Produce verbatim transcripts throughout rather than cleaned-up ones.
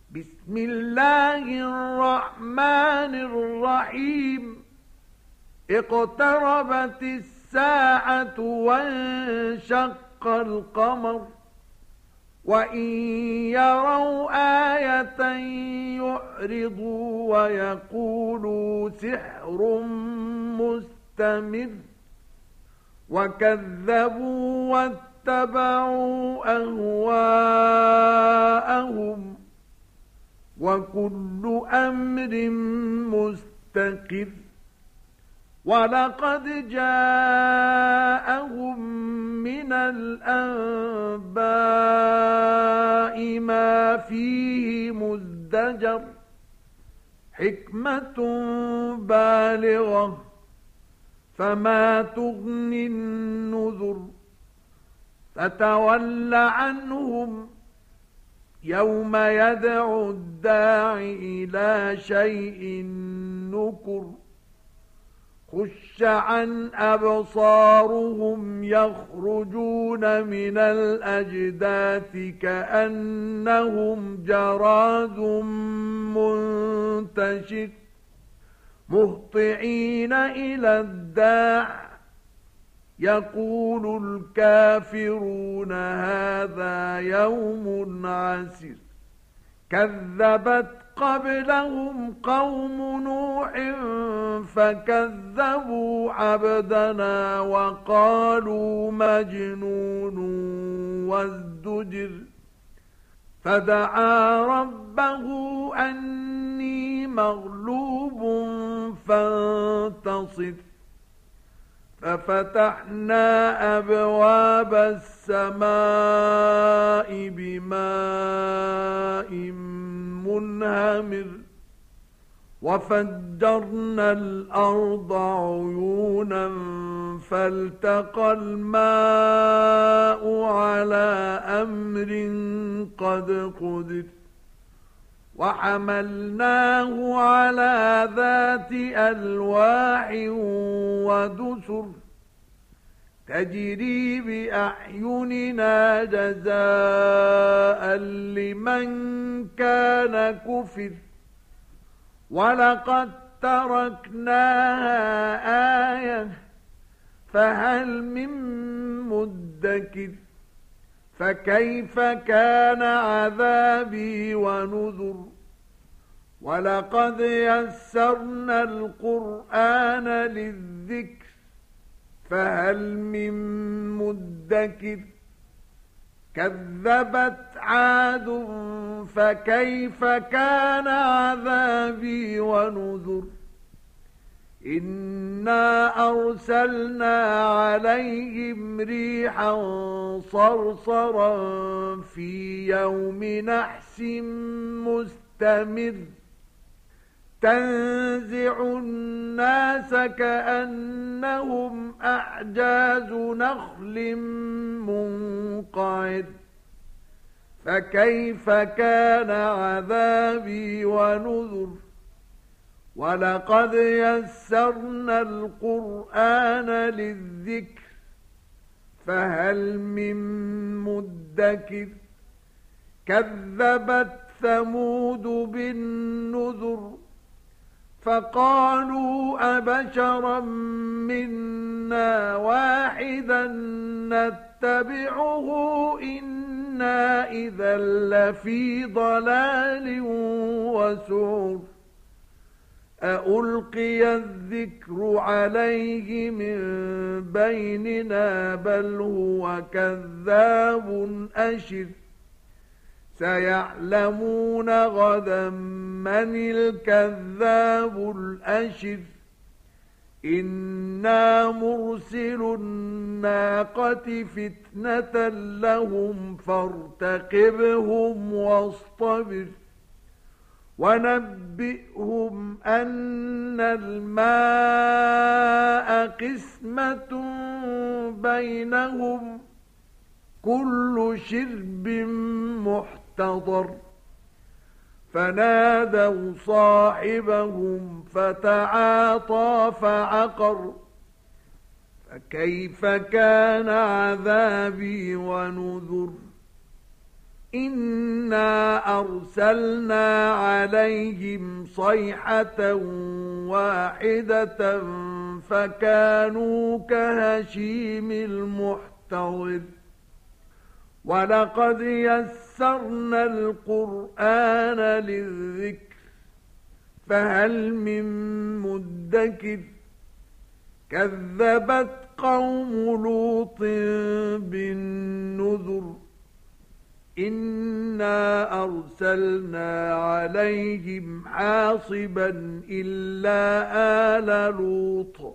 بسم الله الرحمن الرحيم اقتربت الساعة وانشق القمر وإن يروا آية يعرضوا ويقولوا سحر مستمر وكذبوا واتبعوا أهواءهم وكل أمر مستقر ولقد جاءهم من الأنباء ما فيه مزدجر حكمة بالغة فما تغني النذر فتول عنهم يوم يدعو الداع إلى شيء نكر خش عن أبصارهم يخرجون من الأجداث كأنهم جراد منتشر مهطعين إلى الداع يقول الكافرون هذا يوم عسر كذبت قبلهم قوم نوح فكذبوا عبدنا وقالوا مجنون وازدجر فدعا ربه أني مغلوب فانتصر ففتحنا أبواب السماء بماء منهمر وفجرنا الأرض عيونا فالتقى الماء على أمر قد قدر وحملناه على ذات ألواح ودسر تجري بأعيننا جزاء لمن كان كفر ولقد تركناها آية فهل من مدكر فكيف كان عذابي ونذر ولقد يسرنا القرآن للذكر فهل من مدكر كذبت عاد فكيف كان عذابي ونذر إنا أرسلنا عليهم ريحا صرصرا في يوم نحس مستمر تنزع الناس كأنهم أعجاز نخل منقعر فكيف كان عذابي ونذر ولقد يسرنا القرآن للذكر فهل من مدكر كذبت ثمود بالنذر فقالوا أبشرا منا واحدا نتبعه إنا إذا لفي ضلال وسعر أألقي الذكر عليه من بيننا بل هو كذاب أشر سيعلمون غدا من الكذاب الأشر إنا مرسل الناقة فتنة لهم فارتقبهم واصطبر ونبئهم أن الماء قسمة بينهم كل شرب محتضر فنادوا صاحبهم فتعاطى فعقر فكيف كان عذابي ونذر إنا أرسلنا عليهم صيحة واحدة فكانوا كهشيم المحتضر ولقد يسرنا القرآن للذكر فهل من مدكر كذبت قوم لوط بالنذر إنا أرسلنا عليهم حاصبا إلا آل لوط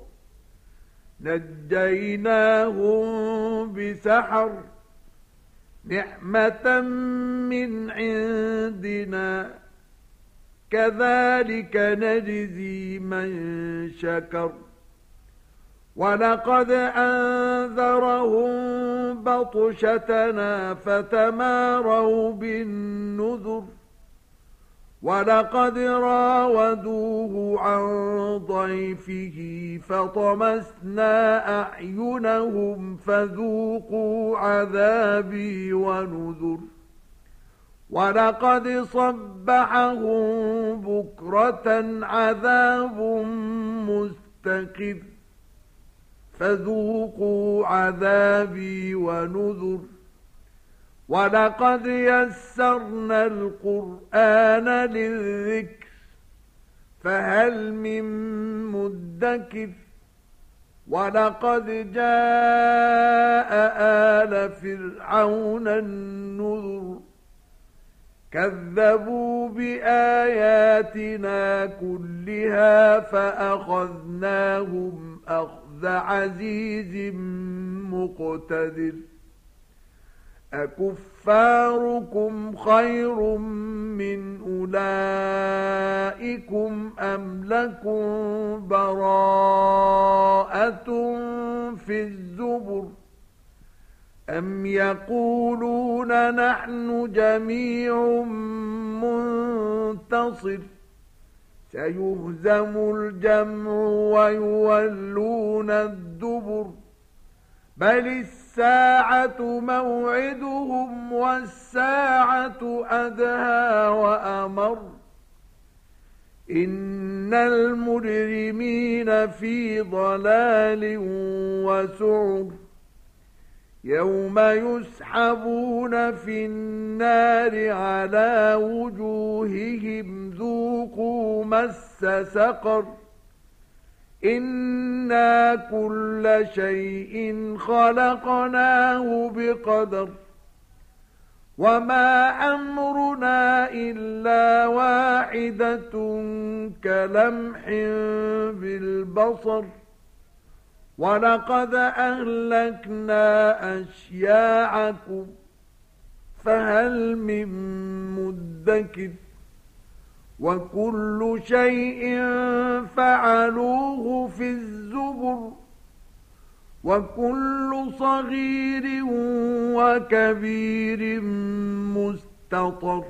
نجيناهم بسحر نعمة من عندنا كذلك نجزي من شكر ولقد أنذرهم بطشتنا فتماروا بالنذر ولقد راودوه عن ضيفه فطمسنا أعينهم فذوقوا عذابي ونذر ولقد صبحهم بكرة عذاب مستقر فذوقوا عذابي ونذر ولقد يسرنا القرآن للذكر فهل من مدكر ولقد جاء آل فرعون النذر كذبوا بآياتنا كلها فأخذناهم أخذ عزيز مقتدر أكفاركم خير من أولئكم أم لكم براءة في الزبر أم يقولون نحن جميع منتصر سيهزم الجمع ويولون الدبر بل الساعة موعدهم والساعة أدهى وأمر إن المجرمين في ضلال وسعر يوم يسحبون في النار على وجوههم ذوقوا مس سقر إنا كل شيء خلقناه بقدر وما أمرنا إلا واحدة كلمح بالبصر ولقد أهلكنا أشياعكم فهل من مدكر وكل شيء فعلوه في الزبر وكل صغير وكبير مستطر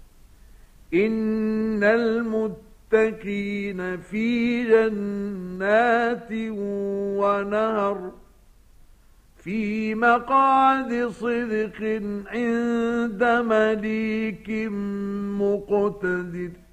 إن المتقين في جنات ونهر في مقعد صدق عند مليك مقتدر